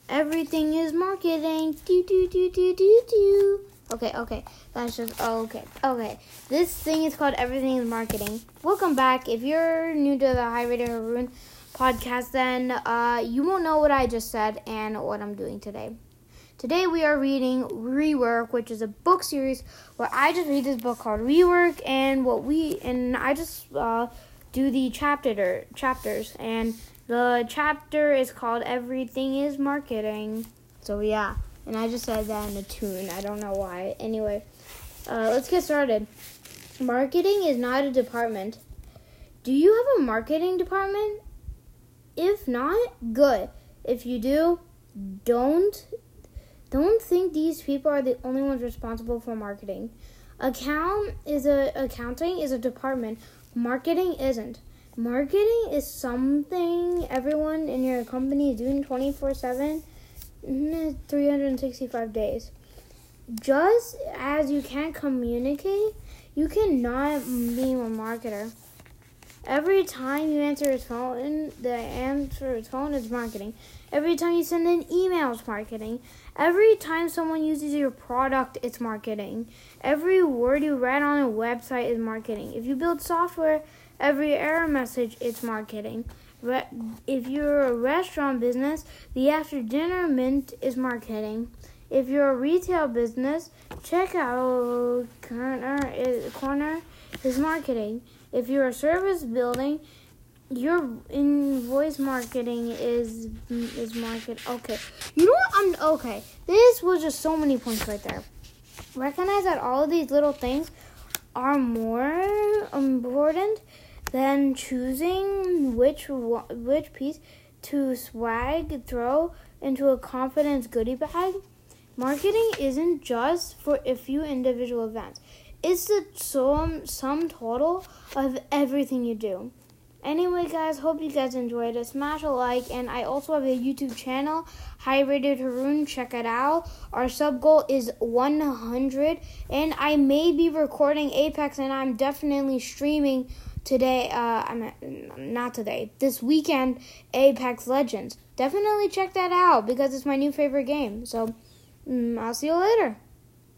Everything is marketing. Do. Okay. That's just okay. This thing is called Everything is Marketing. Welcome back. If you're new to the High Rated Haroon podcast, then you won't know what I just said and what I'm doing today. Today we are reading Rework, which is a book series where I just read this book called Rework, and I just do the chapters, and the chapter is called Everything is Marketing. So yeah, and I just said that in a tune. I don't know why. Anyway, let's get started. Marketing is not a department. Do you have a marketing department? If not, good. If you do, don't think these people are the only ones responsible for marketing. Accounting is a department. Marketing isn't. Marketing is something everyone in your company is doing 24/7, 365 days. Just as you can't communicate, you cannot be a marketer. Every time you answer his phone, is marketing. Every time you send an email, it's marketing. Every time someone uses your product, it's marketing. Every word you write on a website is marketing. If you build software, every error message, it's marketing. If you're a restaurant business, the after dinner mint is marketing. If you're a retail business, checkout corner is marketing. If you're a service building, your invoice marketing is market. Okay. You know what? Okay. This was just so many points right there. Recognize that all of these little things are more important than choosing which piece to throw into a confidence goodie bag. Marketing isn't just for a few individual events. It's the sum total of everything you do. Anyway, guys, hope you guys enjoyed it. Smash a like, and I also have a YouTube channel, High Rated Haroon. Check it out. Our sub goal is 100, and I may be recording Apex, and I'm definitely streaming today. Not today. This weekend, Apex Legends. Definitely check that out because it's my new favorite game. So, I'll see you later.